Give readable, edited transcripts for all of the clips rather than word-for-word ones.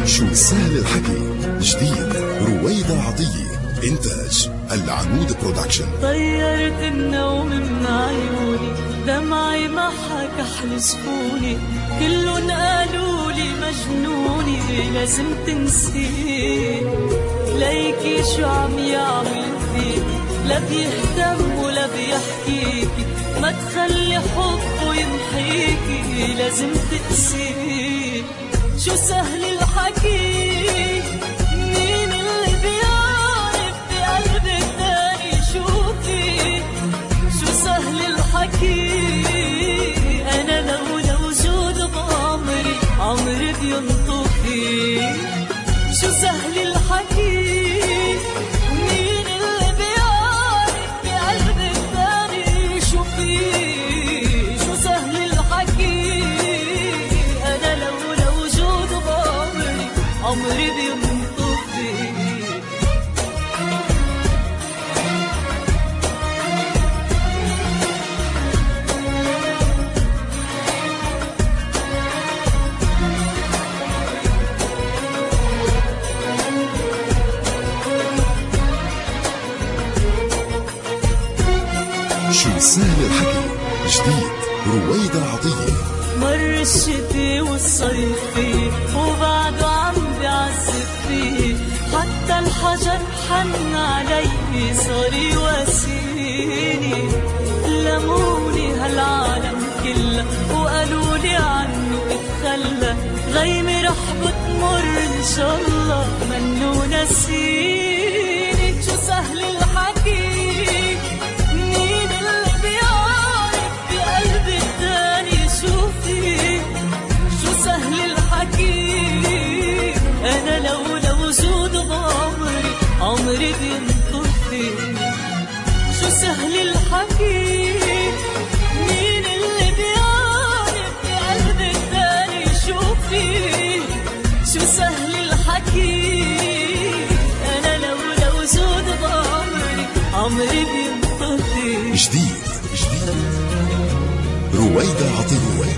شو سهل الحكي جديد رويدة عطية إنتاج العنود برودكشن. طيرت النوم من عيوني دمعي محا كحل سكوني كلن قالولي مجنوني لازم تنسيني ليكي شو عم يعمل فيكي لا بيهتم ولا بيحكيكي ما تخلي حبه يمحيكي لازم تقسيني شو سهل الحكي مين اللي بيعرف بقلب التاني شو في شو سهل الحكي أنا لولا وجود بعمري عمري بينطق فيه شو سهل الحكي مين اللي بيعرف بقلب التاني شو في شو سهل الحكي أنا لولا وجود بعمري عمري بينطق فيه شو سهل الحكي جديد رويدة عطية. مر الشتي والصيف فيه وبعده عم بيعذب فيه حتى الحجر حن علي صار يواسيني لموني هالعالم كله وقالولي عنه اتخلى غيمي رح بتمر ان شاء الله منو نسيني شو سهل الحكي مين اللي بيعرف بقلب التاني شو في شو سهل الحكي أنا لولا وجود بعمري عمري بينطق فيه شو سهل الحكي مين اللي بيعرف بقلب التاني شو في شو سهل الحكي أنا لولا وجود بعمري عمري بينطق فيه جديد رويدة عطية.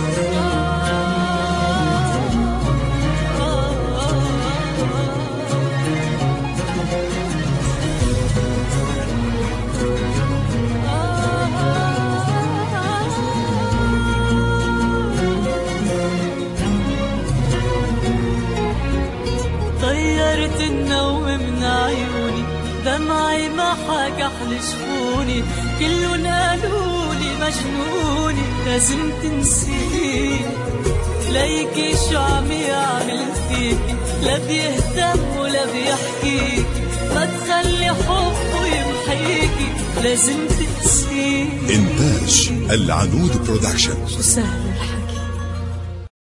طيرت النوم من عيوني دمعي محا كحل شفوني كلن قالولي مجنوني لازم تنسيني ليكي شو عم يعمل فيكي لا بيهتم ولا بيحكيكي ما تخلي حبه يمحيكي لازم تنسيني إنتاج العنود برودكشن. شو سهل